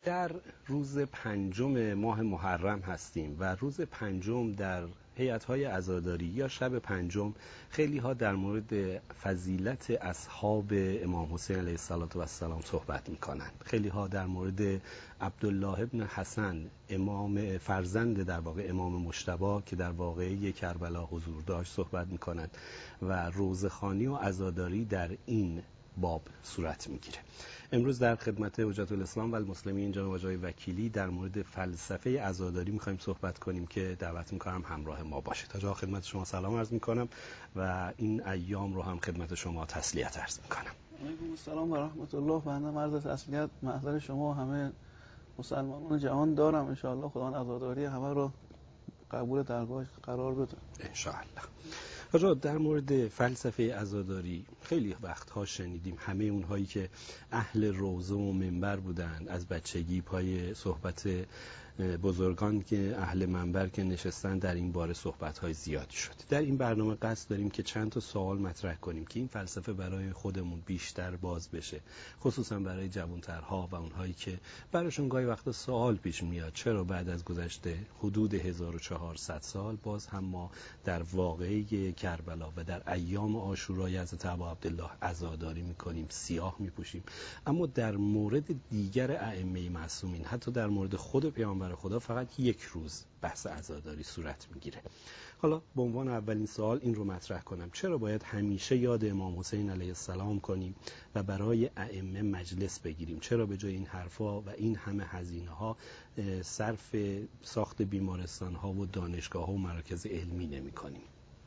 در روز 5 ماه محرم هستیم و روز 5 در هیئت‌های عزاداری یا شب 5 خیلی ها در مورد فضیلت اصحاب امام حسین علیه السلام صحبت می‌کنند. خیلی ها در مورد عبدالله ابن حسن، امام فرزند در واقع امام مجتبی که در واقعه کربلا حضور داشت صحبت می‌کنند و روزخوانی و عزاداری در این باب صورت می‌گیره. امروز در خدمت حجت الاسلام و المسلمین جناب آقای وکیلی در مورد فلسفه عزاداری می‌خوایم صحبت کنیم که دعوت می‌کنم همراه ما باشید. تا جا خدمت شما سلام عرض می‌کنم و این ایام رو هم خدمت شما تسلیت عرض می‌کنم. علیکم السلام و رحمت الله. بنده عرض تسلیت محضر شما همه مسلمانان جهان دارم. ان شاء الله خداوند عزاداری همه رو قبول درگاهش قرار بده ان شاء الله. حالا در مورد فلسفه عزاداری خیلی وقتها شنیدیم، همه اونهایی که اهل روضه و منبر بودن از بچگی پای صحبت بزرگان که اهل منبر که نشستن در این باره صحبت‌های زیادی شد. در این برنامه قصد داریم که چند تا سوال مطرح کنیم که این فلسفه برای خودمون بیشتر باز بشه، خصوصا برای جوانترها و اونهایی که براشون گاهی وقتا سوال پیش میاد چرا بعد از گذشته حدود 1400 سال باز هم ما در واقعه کربلا و در ایام عاشورای حضرت ابا عبدالله عزاداری میکنیم، سیاه میپوشیم، اما در مورد دیگر ائمه معصومین، حتی در مورد خود پیامبر خدا، فقط یک روز بحث عزاداری صورت میگیره. حالا به عنوان اولین سوال این رو مطرح کنم، چرا باید همیشه یاد امام حسین علیه السلام کنیم و برای ائمه مجلس بگیریم؟ چرا به جای این حرفا و این همه هزینه ها صرف ساخت بیمارستان ها و دانشگاه ها و مراکز علمی نمی کنیم؟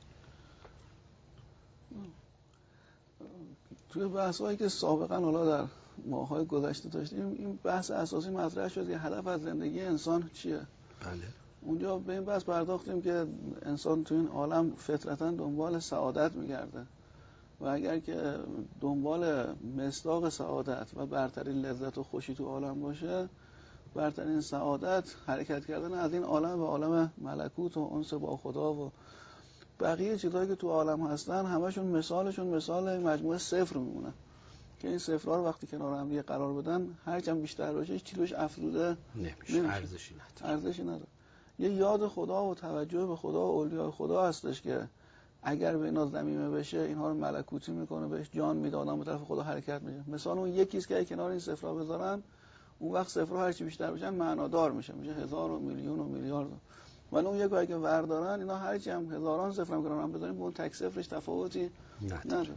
توی بحث‌هایی که سابقا حالا در ماه‌های گذشته داشتیم، این بحث اساسی مطرح شد که هدف از زندگی انسان چیه؟ بله. اونجا به این بحث پرداختیم که انسان تو این عالم فطرتاً دنبال سعادت می‌گرده و اگر که دنبال مصداق سعادت و برترین لذت و خوشی تو عالم باشه، برترین سعادت حرکت کردن از این عالم به عالم ملکوت و انس با خدا و بقیه چیزایی که تو عالم هستن همشون مثالشون مثال مجموعه صفر میمونه که این صفرها رو وقتی کنار هم دیگه قرار بدن هرچند بیشتر باشه هیچ چیزی بهش افزوده نمیشه، ارزشی نداره. یه یاد خدا و توجه به خدا و اولیاء خدا هستش که اگر به اینا ضمیمه بشه اینها رو ملکوتی میکنه، بهش جان میده، آدم به طرف خدا حرکت میشه. مثلا اون یکیست که کنار این صفرها بذارن، اون وقت صفرها هرچی بیشتر بشن معنادار میشه 1000 و میلیون و میلیارد. ولی اون یک اگه وردارن، اینا هرچی هم هزاران صفر هم کنار هم بذاریم به اون تک صفرش تفاوتی نداره.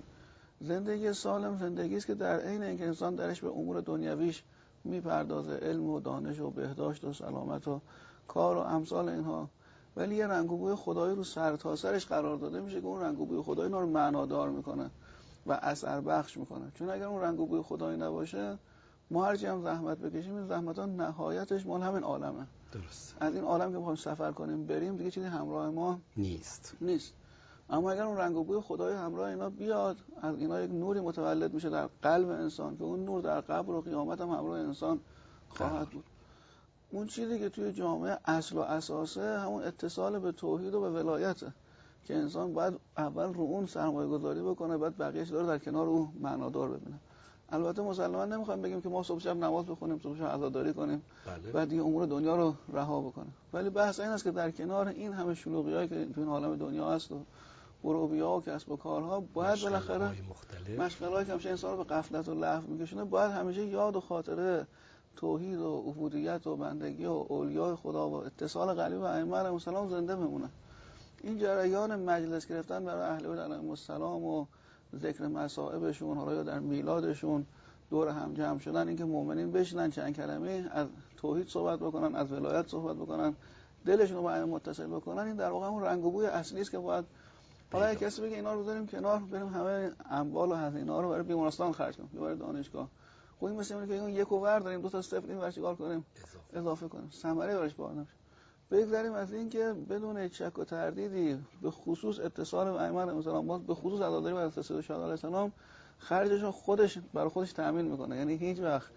زندگی سالم زندگی است که در عین اینکه انسان درش به امور دنیویش میپردازه، علم و دانش و بهداشت و سلامت و کار و امثال اینها، ولی یه رنگ و بوی خدایی رو سر تا سرش قرار داده میشه که اون رنگ و بوی خدایی اینا رو معنادار میکنه و اثر بخش میکنه. چون اگر اون رنگ و بوی خدایی نباشه، ما هرچی هم زحمت بکشیم این زحمت‌ها نهایتش مال همین عالمه. درست. از این عالم که می‌خوایم سفر کنیم بریم دیگه چیزی همراه ما نیست. اما اگر اون رنگ و بوی خدای همراه اینا بیاد، از اینا یک نوری متولد میشه در قلب انسان که اون نور در قبر و قیامت هم همراه انسان خواهد بود. اون چیزی که توی جامعه اصل و اساسه همون اتصال به توحید و به ولایته که انسان باید اول رو اون سرمایه گذاری بکنه، بعد بقیه چیزا رو در کنار او معنادار ببینه. البته مسلماً نمیخوایم بگیم که ما صبح شب نماز بخونیم، صبح شب عزاداری کنیم، بعد دیگه امور دنیا رو رها بکنیم. ولی بحث این است که در کنار این همه شلوغیایی که تو این عالم دنیا هست و بروبیا و کسب و کارها، باید بالاخره مشغله‌ای که همیشه انسان رو به غفلت و لهو میکشونه، باید همیشه یاد و خاطره توحید و عبودیت و بندگی و اولیاء خدا و اتصال قلبی و ائمه علیهم السلام زنده بمونه. این جریان مجلس گرفتن برای اهل بیت علیهم السلام و ذکر مصائبشون، حالا یا در میلادشون دور هم جمع شدن، اینکه مؤمنین بشینن چند کلمه از توحید صحبت بکنن، از ولایت صحبت بکنن، دلشون رو با ائمه متصل بکنن، این در واقع اون رنگ و بوی اصلی است که باید حالا کسی بگه اینا رو بذاریم کنار، بریم همه اموال و هزینه‌ها رو برای بیمارستان خرج کنیم، برای دانشگاه. خب این مثل اینه که اون یک ور داریم، دو تا صفر این ور چیکار کنیم؟ اضافه کنیم. ثمره براش بار نمیشه. بگذاریم از این که بدون شک و تردیدی به خصوص اتصال به ائمه علیهم السلام، به خصوص عزاداری بر سید شهدا علیه السلام، خرجش رو خودش برای خودش تامین میکنه. یعنی هیچ وقت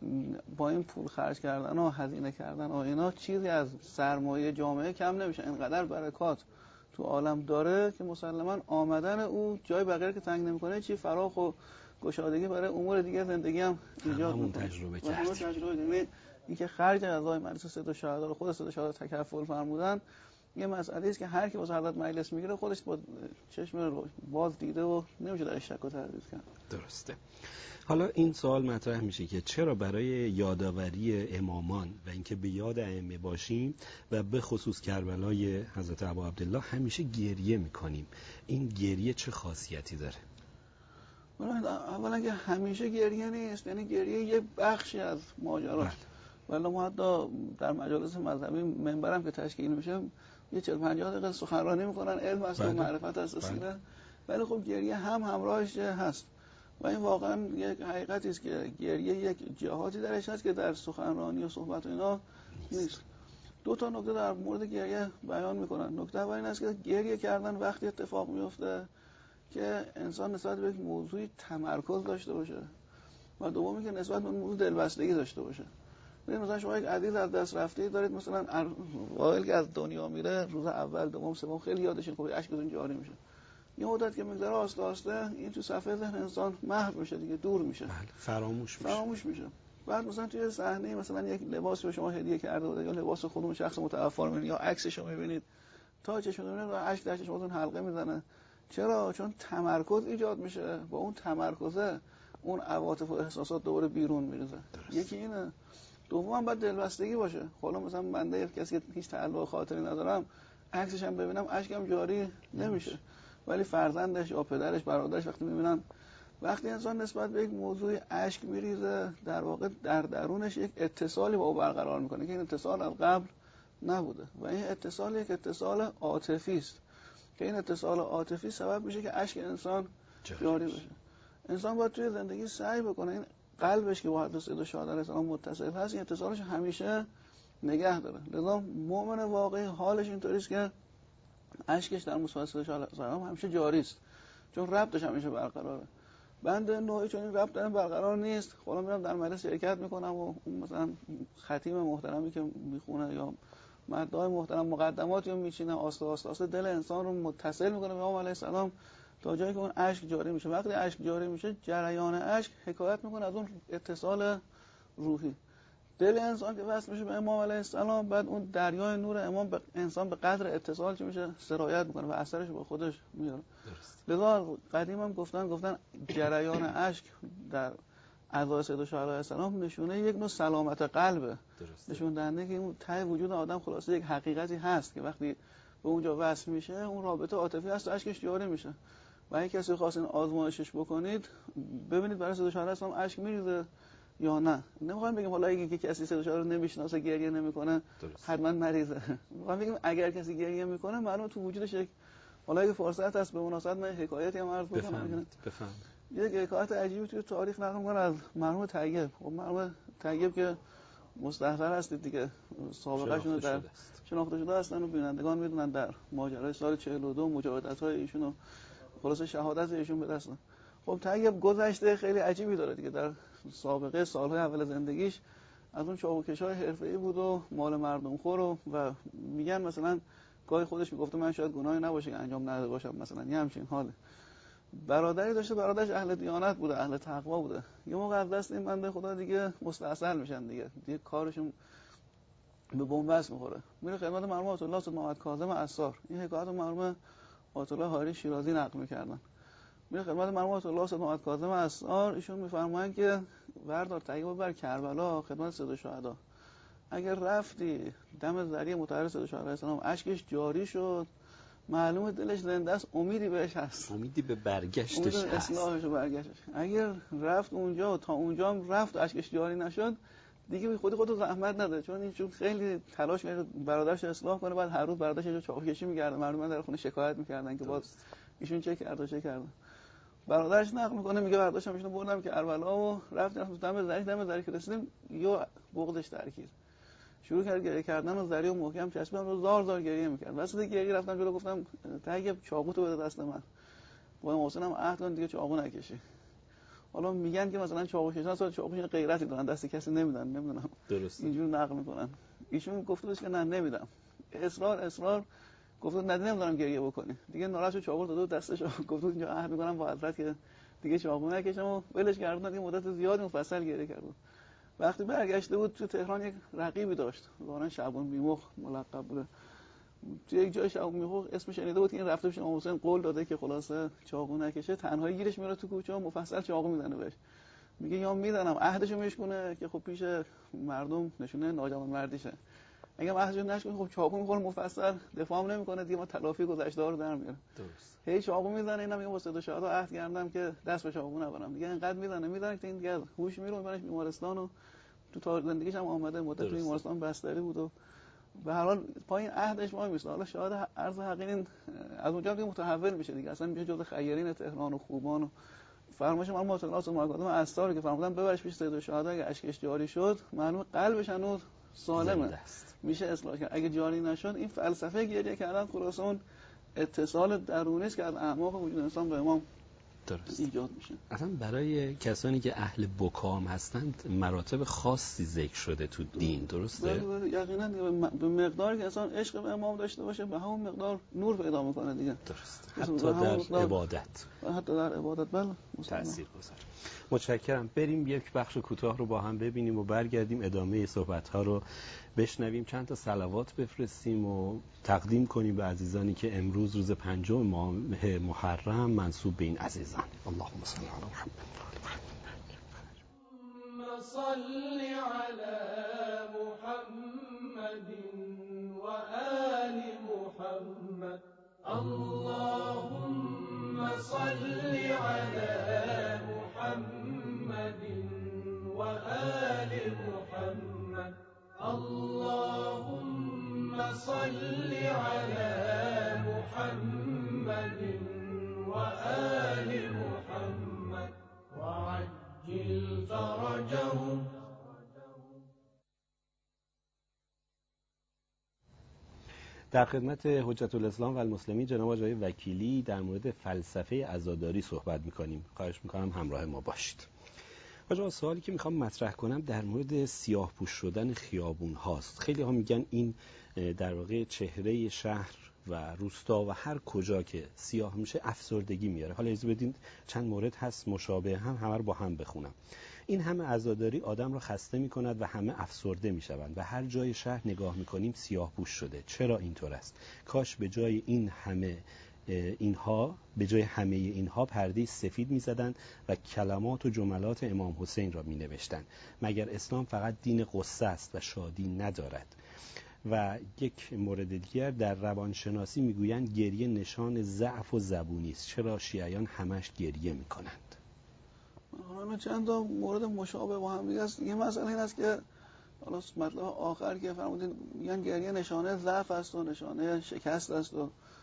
با این پول خرج کردن و هزینه کردن و اینا چیزی از سرمایه جامعه کم نمیشه. اینقدر برکات تو عالم داره که مسلماً آمدن او جای بغیر که تنگ نمیکنه، چی فراخ و گشادگی برای امور دیگه زندگی هم ایجاد میکنه. تجربه کردیم. اینکه خرج اعضای مجلس سید الشهدا رو خود سید الشهدا تکفل فرمودن یه مسئله است که هر کی واسه حضرت مجلس میگیره خودش با چشم باز دیده و نمیشه در شک و تردید کرد. درسته. حالا این سوال مطرح میشه که چرا برای یادآوری امامان و اینکه به یاد ائمه باشیم و به خصوص کربلای حضرت ابا عبدالله همیشه گریه میکنیم؟ این گریه چه خاصیتی داره؟ اولا که همیشه گریه نیست، یعنی گریه یه بخشی از ماجراست. ولی ما حتی در مجالس مذهبی منبرم که تشکیل میشه یه 40-50 دقیقه سخنرانی میکنن، علم است و معرفت است سیره، ولی خب گریه هم همراهش هست و این واقعا یک حقیقتی است که گریه یک جهاتی درش هست که در سخنرانی و صحبت و اینا نیست. 2 تا نکته در مورد گریه بیان میکنن. نکته اول این است که گریه کردن وقتی اتفاق میفته که انسان نسبت به یک موضوعی تمرکز داشته باشه و دومی که نسبت به اون موضوع دلبستگی داشته باشه. ببین مثلا شما یک عزیز از دست رفته دارید، مثلا واقعی که از دنیا میره روز اول دوم سوم خیلی یادش خوبه، اشکتون جاری میشه. یه مدت که میگذره آسته آسته این تو صفحه ذهن انسان محو میشه دیگه، دور میشه، فراموش میشه. بعد مثلا توی صحنه مثلا یک لباسی به شما هدیه کرده بوده یا لباس خودمون شخص متوفی رو میبینید یا عکسش رو میبینید، تا چشمون میبینید و اشک در چشمتون حلقه میزنه. چرا؟ چون تمرکز ایجاد میشه، با اون تمرکزه اون عواطف و احساسات دوباره بیرون میریزه. یکی اینه. دوم باید دلبستگی باشه. حالا مثلا بنده کسی که هیچ تعلق خاطری ندارم عکسش هم ببینم اشکم جاری نمیشه، ولی فرزندش یا پدرش برادرش وقتی میبینن، وقتی انسان نسبت به یک موضوع اشک میریزه در واقع در درونش یک اتصالی با او برقرار میکنه که این اتصال از قبل نبوده و این اتصال یک اتصال عاطفی است که این اتصال عاطفی سبب میشه که اشک انسان جاری بشه. انسان باید توی زندگی سعی بکنه این قلبش که با حضرت سید الشهدا علیه السلام متصل هست این اتصالش همیشه نگه داره. لذا مؤمن واقعی حالش اینطوری است که اشکش در مصحف سید الشهدا علیه السلام همیشه جاری است، چون ربطش همیشه برقراره. بنده نوعی چون این ربط دارم برقرار نیست، خودم میرم در مجلس شرکت میکنم و اون مثلا خطیب محترمی که میخونه یا مردای محترم مقدماتی رو میچینه، آسته دل انسان رو متصل میکنه به امام علیه السلام تا جایی که اون اشک جاری میشه. وقتی اشک جاری میشه جریان اشک حکایت میکنه از اون اتصال روحی. دل انسان که وصل میشه به امام علیه السلام، بعد اون دریای نور امام به انسان به قدر اتصال چه میشه سرایت میکنه و اثرش با خودش میاره. لذا قدیم هم گفتن جریان اشک در اعضای سید الشهدا علیه السلام نشونه یک نوع سلامت قلبه، نشون دهنده که اون ته وجود آدم خلاصه یک حقیقتی هست که وقتی به اونجا وصل میشه اون رابطه عاطفی هست و اشکش جاری میشه. و اگه کسی خواستین آزمایشش بکنید ببینید برای سید الشهدا علیه السلام اشک میریزه یا نه. نمیخوام بگم حالا اگه کسی سید الشهدا رو نمیشناسه گریه نمیکنه حتما مریضه. میخوام بگم اگر کسی گریه میکنه معلومه تو وجودش یک، حالا اگه فرصت هست به مناسبت من حکایتی هم عرض بکنم. بفهم. یک حکایت عجیبی توی تاریخ نقل می‌کنه از مرحوم طیب. خب مرحوم طیب که مستحضر هستید دیگه، سابقه‌شون در شناخته شده هستن و بینندگان میدونن در ماجرای سال 42 مجاهدت‌های ایشون و خلاص شهادت ایشون به دست. خب طیب گذشته خیلی عجیبی داره دیگه. در سابقه سال‌های اول زندگیش از اون چاقوکش‌های حرفه‌ای بود و مال مردم خور و میگن مثلا گاهی خودش میگفته من شاید گناهی نباشه که انجام نداده باشم، مثلا یه همچین حاله. برادری داشته، برادرش اهل دیانت بوده، اهل تقوا بوده. یه موقع از دست این بنده خدا دیگه مستاصل میشن دیگه کارشون به بنبست میخوره. میره خدمت مرحوم آیت الله سید محمد کاظم عصار. این حکایت مرحوم آیت الله حایری شیرازی نقل میکردن. میره خدمت مرحوم آیت الله سید محمد کاظم عصار، ایشون میفرمایند که بردار طیب بر کربلا خدمت سید الشهدا. اگر رفتی دم ذریع مطهر سید الشهدا علیه السلام اشکش جاری شد، معلومه دلش زنده است، امیدی بهش هست، امیدی به برگشتش هست، اصلاحش و برگشتش. اگر رفت اونجا تا اونجا هم رفت اشکش جاری نشد دیگه خودت زحمت نده، چون این خیلی تلاش کرد برادرش اصلاح کنه، بعد هر روز برادرش اینجا چاقوکشی می‌کرد، مردم در خونه شکایت می‌کردن که باز ایشون چه کرد. برادرش نقل می‌کنه میگه برداشتم ایشونو بردم که کربلا و رفتم دم ذریع که رسیدیم یا بغضش ترکید، شروع کرد گریه کردن و ذریع و محکم چسبیدم رو زار گریه می‌کرد. واسه گریه رفتم جلو گفتم طیب چاقو تو بده دست من، با محسنم عهد کن دیگه چاقو نکشی. حالا میگن که مثلا چاقو کشیدن سال چاقو کشیدن غیرتی دارن، دست کسی نمیدن، نمیدونم درسته اینجور نقل میکنن. ایشون گفته بود که نه نمیدم، اصرار گفته نمیدونم گریه بکنی دیگه. ناراحت شد چاقو داد دستش، گفت اینجا عهد میکنم با حضرت که دیگه چاقو نکشم و ولش کردن. دیگه مدت زیادی مفصل گریه کرد. وقتی برگشته بود تو تهران یک رقیبی داشت، واقعا شعبان بیمخ ملقب بوده. توی یک جای شعبان بیمخ اسمش شنیده بود که این رفته پیش امام حسین قول داده که خلاصه چاقو نکشه، تنهایی گیرش میره تو کوچه و مفصل چاقو میزنه بهش، میگه یا میزنم عهدشو میشکنه که خب پیش مردم نشونه ناجوانمردیشه، اگه عهدشو نشکنه خب چاقو میخوره مفصل، دفاع هم نمیکنه دیگه، ما تلافی گذشته ها رو در میاره. درست. هی چاقو میزنه، اینا میگه واسه شهدا عهد کردم که دست به چاقو نبرم دیگه، اینقدر میزنه که این دیگه هوش میره، میبرنش بیمارستان و تو تا زندگیش هم آمده مدت تو بیمارستان بستری بود و به هر حال پایین عهدش وای میسته. حالا شاهد عرض حقیقین از اونجا دیگه متحول میشه دیگه، اصلا میشه جزء خیرین تهران و خوبان و فرمایش من معتقدات و مقادم اسرار که فرمودن ببرش پیش سید الشهدا، اگه اشکش جاری شد معلومه قلبش هنوز سالمه میشه اصلاح کرد، اگه جاری نشد این فلسفه گریه کردن خلاص اون اتصال درونی است که از اعماق وجود انسان به امام درست ایجاد میشه. اصلا برای کسانی که اهل بکام هستند مراتب خاصی ذکر شده تو دین، درسته؟ بله یقینا به مقداری که انسان عشق به امام داشته باشه به همون مقدار نور پیدا میکنه دیگه. درست. حتی در عبادت. حتی در عبادت بله تاثیرگذار. متشکرم. بریم یک بخش کوتاه رو با هم ببینیم و برگردیم ادامه صحبت ها رو بشنویم، چند تا صلوات بفرستیم و تقدیم کنیم به عزیزانی که امروز روز 5 ماه محرم منسوب به این عزیزان. اللهم صل علی محمد صل علی محمد و آل محمد. اللهم صل علی محمد و آل محمد. اللهم صل علی محمد و آل محمد وعجل فرجهم. در خدمت حجت الاسلام و المسلمین جناب آقای وکیلی در مورد فلسفه عزاداری صحبت می‌کنیم. خواهش می‌کنم همراه ما باشید. آقا سوالی که می‌خوام مطرح کنم در مورد سیاه‌پوش شدن خیابون هاست. خیلی ها میگن این در واقع چهره شهر و روستا و هر کجا که سیاه میشه افسردگی میاره. حالا اجازه بدین چند مورد هست مشابه همه رو با هم بخونم. این همه عزاداری آدم رو خسته می‌کند و همه افسرده می‌شوند و هر جای شهر نگاه می‌کنیم سیاه‌پوش شده. چرا اینطور است؟ کاش به جای همه اینها پرده سفید می‌زدند و کلمات و جملات امام حسین را می‌نوشتند. مگر اسلام فقط دین غصه است و شادی ندارد؟ و یک مورد دیگر در روانشناسی میگویند گریه نشان ضعف و زبونی است. چرا شیعیان همش گریه می‌کنند؟ حالا چند تا مورد مشابه با هم دیگه است. یه مسئله این است که حالا مطلب آخر که فرمودین میگن گریه نشانه ضعف است و نشانه شکست است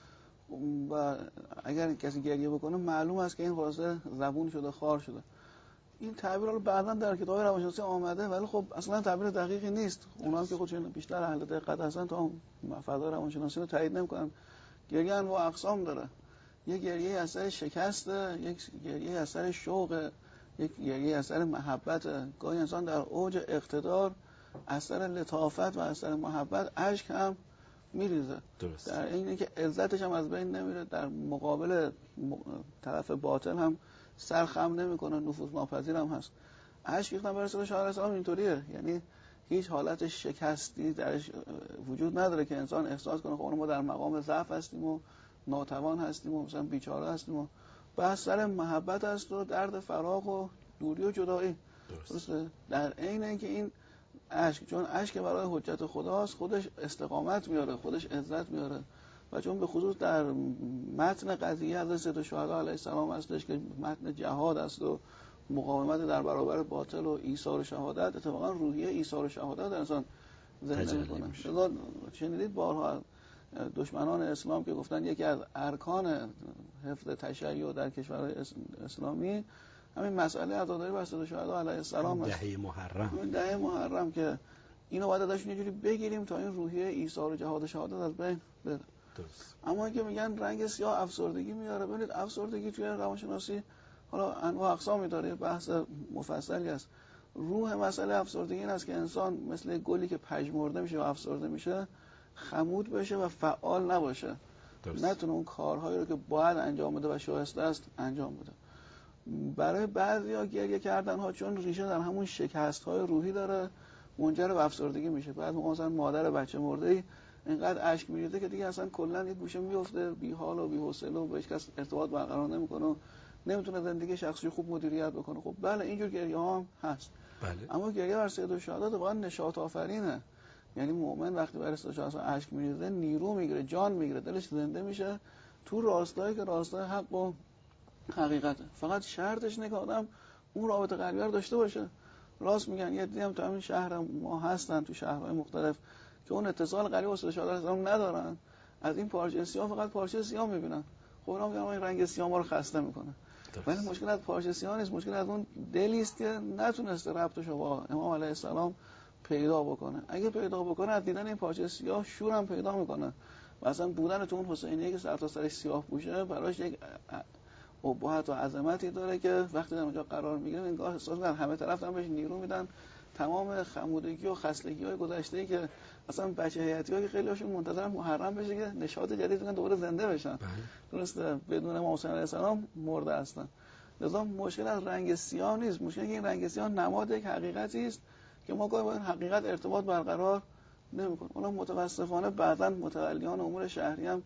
و اگر کسی گریه بکنه معلوم است که این خلاصه زبون شده خار شده. این تعبیر رو بعداً در کتاب روانشناسی آمده ولی خب اصلا تعبیر دقیقی نیست. اونا هم که خودشون بیشتر اهل دقت هستن تا فضای روانشناسی رو تایید نمی‌کنن. گریه انواع اقسام داره. یک گریه اثر شکسته، یک گریه اثر شوق، یک گریه اثر محبت. گاهی انسان در اوج اقتدار اثر لطافت و اثر محبت اشک هم میریزه. درست. در اینه که عزتش هم از بین نمیره، در مقابل طرف باطل هم سرخم نمیکنه، نفوذ ناپذیر هم هست. اشک ریختن برای رسول شاه علیه السلام اینطوریه، یعنی هیچ حالت شکستی درش وجود نداره که انسان احساس کنه خب ما در مقام ضعف هستیم و ناتوان هستیم و مثلا بیچاره هستیم و بحث سر محبت است و درد فراق و دوری و جدایی. درسته. در عین اینکه این اشک، چون اشک برای حجت خداست، خودش استقامت میاره، خودش عزت میاره و چون به خصوص در متن قضیه حضرت سید الشهدا علیه السلام هستش که متن جهاد است و مقاومت در برابر باطل و ایثار شهادت، اتفاقا روحیه ایثار شهادت در انسان زنده میکنه. لذا شنیدید بارها دشمنان اسلام که گفتن یکی از ارکان حفظ تشیع در کشورهای اسلامی همین مسئله عزاداری بر سید الشهدا علیه السلام است. ده محرم که اینو باید ازشون یه جوری بگیریم تا این روحیه ایثار و جهاد شهادت از بین بره. اما که میگن رنگ سیاه افسردگی میاره، ببینید افسردگی توی روانشناسی حالا انواع اقسامی داره، بحث مفصلی است. روح مسئله افسردگی این است که انسان مثل گلی که پژمرده میشه و افسرده میشه خمود بشه و فعال نباشه، نتونه اون کارهایی رو که باید انجام بده و شایسته است انجام بده. برای بعضیا گریه کردن ها چون ریشه در همون شکست های روحی داره منجر به افسردگی میشه. بعد مثلا مادر بچه مرده اینقدر اشک میریزه که دیگه اصلا کلا یه گوشه میفته، بی حال و بی حوصله و با هیچ کس ارتباط برقرار نمیکنه، نمیتونه زندگی شخصی خوب مدیریت بکنه. خب بله اینجور گریه ها هم هست. بله. اما گریه بر سید الشهدا واقعا نشاط آفرینه. یعنی مؤمن وقتی برای سید الشهدا اشک میریزه نیرو میگیره، جان میگیره، دلش زنده میشه تو راستایی که راستای حق و حقیقته. فقط شرطش اینه که آدم اون رابطه قلبی رو داشته باشه. راست میگن یه دیدم تو همین شهر ما هستن، تو شهرهای مختلف که اون اتصال قلبی با سید الشهدا ندارن، از این پارچه سیاه فقط پارچه سیاه میبینن. خب اونا میگن این رنگ سیاه ما رو خسته میکنه. ولی مشکل از پارچه سیاه نیست، مشکل از اون دلی است که نتونسته ربطش رو با امام علیه السلام پیدا بکنه. اگه پیدا بکنه از دیدن این پارچه سیاه شورم پیدا میکنه. مثلا بودن تو اون حسینیه که سر تا سرش سیاه پوشه براش یک ابهت و عظمتی داره که وقتی در اونجا قرار میگیره انگار احساس می‌کنه همه طرف هم بهش نیرو میدن، تمام خمودگی و خستگی‌های گذشته‌ای که اصلا بچه حیاتی‌ها که خیلی هاشون منتظرن محرم بشه که نشاط جدید بدن دوباره زنده بشن. درسته بدون امام حسین علیه السلام مرده هستن. لذا مشکل از رنگ سیاه نیست، مشکل این رنگ سیاه نماد یک حقیقتی است که ما گاهی با این حقیقت ارتباط برقرار نمی‌کنیم. اونم متاسفانه بعضا متولیان امور شهری هم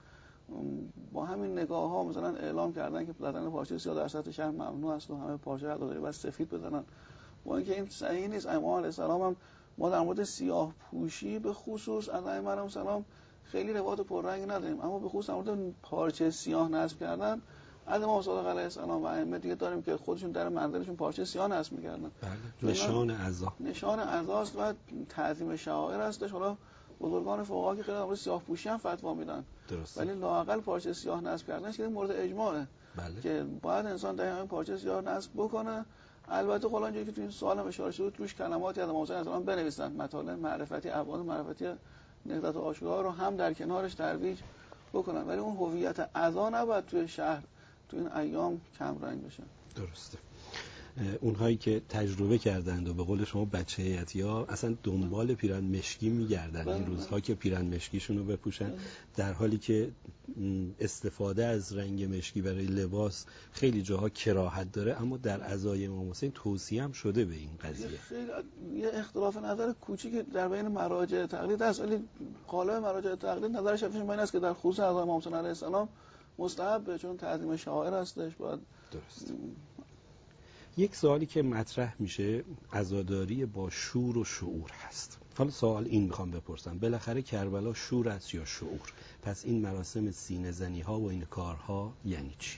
با همین نگاه‌ها مثلا اعلام کردن که زدن پارچه سیاه در سطح شهر ممنوع است و همه پارچه عقیداری بس سفید بزنن. با اینکه این صحیح نیست. امام علیه السلام هم ما در مورد سیاه پوشی به خصوص از ائمه علیهم السلام خیلی روایت پررنگ نداریم، اما به خصوص در مورد پارچه سیاه نصب کردن از امام صادق علیه السلام و ائمه دیگه داریم که خودشون در منزلشون پارچه سیاه نصب می‌کردن. نشان عزا، نشان عزاست و تعظیم شعائر هستش. حالا بزرگان فقها که خیلی در مورد سیاه پوشی هم فتوا میدن، ولی لااقل پارچه سیاه نصب کردنش که مورد اجماعه. بله. که باید انسان در همین پارچه سیاه نصب بکنه. البته خلا اینجوری که تو این سوال هم اشاره شد توش کلماتی از امام حسین علیه السلام بنویسن، مطالب معرفتی، ابعاد معرفتی نهضت عاشورا رو هم در کنارش ترویج بکنن، ولی اون هویت عزا نباید توی شهر تو این ایام کم رنگ بشه. درسته. اونهایی که تجربه کردند و به قول شما بچه حیاتی‌ها اصلا دنبال پیرن مشکی می‌گردن این روزها که پیرن مشکیشون رو بپوشن، در حالی که استفاده از رنگ مشکی برای لباس خیلی جاها کراهت داره، اما در عزای امام حسین توصیه هم شده به این قضیه. یه اختلاف نظر کوچیک در بین مراجع تقلید هست، ولی غالب مراجع تقلید نظر شفیعشون این است که در خصوص عزای امام حسین علیه السلام مستحبه، چون تعظیم شعائر هستش. باید درست. یک سوالی که مطرح میشه عزاداری با شور و شعور هست. حالا سوال این میخوام بپرسم، بالاخره کربلا شور است یا شعور؟ پس این مراسم سینه زنی ها و این کارها یعنی چی؟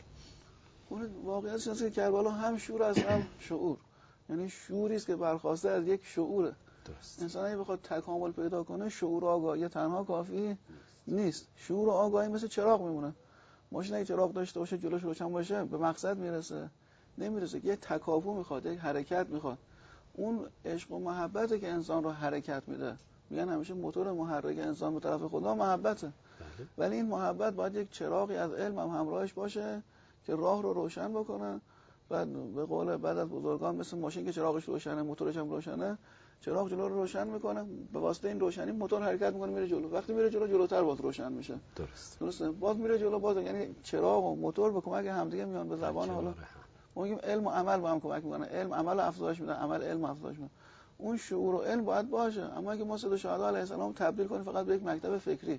اون واقعیتش اینه که کربلا هم شور است هم شعور. یعنی شوری است که برخواسته از یک شعوره. درست. انسان اگه بخواد تکامل پیدا کنه شعور و آگاهی تنها کافی نیست. شعور و آگاهی مثل چراغ میمونه. ماشین اگه چراغ داشته باشه جلوش روشن باشه به مقصد میرسه؟ نمیرسه. یه تکاپو میخواد، یک حرکت میخواد. اون عشق و محبته که انسان رو حرکت میده. میگن همیشه موتور محرک انسان به طرف خدا محبته. ولی این محبت باید یک چراغی از علم هم همراهش باشه که راه رو روشن بکنه. بعد به قول بعد از بزرگان مثل ماشین که چراغش روشنه موتورش هم روشنه، چراغ جلو رو روشن میکنه، به واسطه این روشنی موتور حرکت میکنه میره جلو. وقتی میره جلو جلوتر باز روشن میشه. درسته. باز میره جلو باز، یعنی چراغ و موتور به کمک همدیگه میان. به زبان حالا ما میگیم علم و عمل با هم کمک میکنه. علم عمل افزایش میده، عمل علم افزایش میده. اون شعور و علم باید باشه. اما اگه ما سید الشهدا علیه السلام تبدیل کنیم فقط به یک مکتب فکری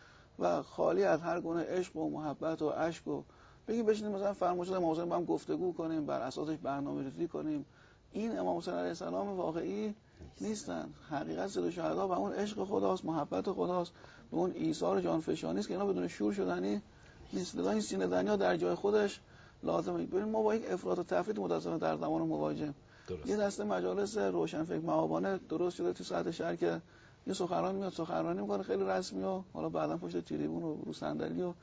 و خالی از هر گونه عشق و محبت و اشک و بگیم بشینیم مثلا فرمایشات امام حسین با هم گفتگو کنیم، بر اساسش برنامه‌ریزی کنیم، این امام حسین علیه السلام واقعی نیستن. حقیقت سید الشهدا و اون عشق خداست، محبت خداست، به اون ایثار جانفشانی است که اینا بدون شور شدنی نیست. لذا این سینه زنی‌ها در جای خودش لازمه. ببین ما با یک افراط و تفرید متأسفانه در زمان مواجهیم. یه دسته مجالس روشنفکر مآبانه درست شده تو سطح شهر که یه سخنران میاد سخنرانی میکنه خیلی رسمی و حالا بعداً پشت تریبون و رو صندلی و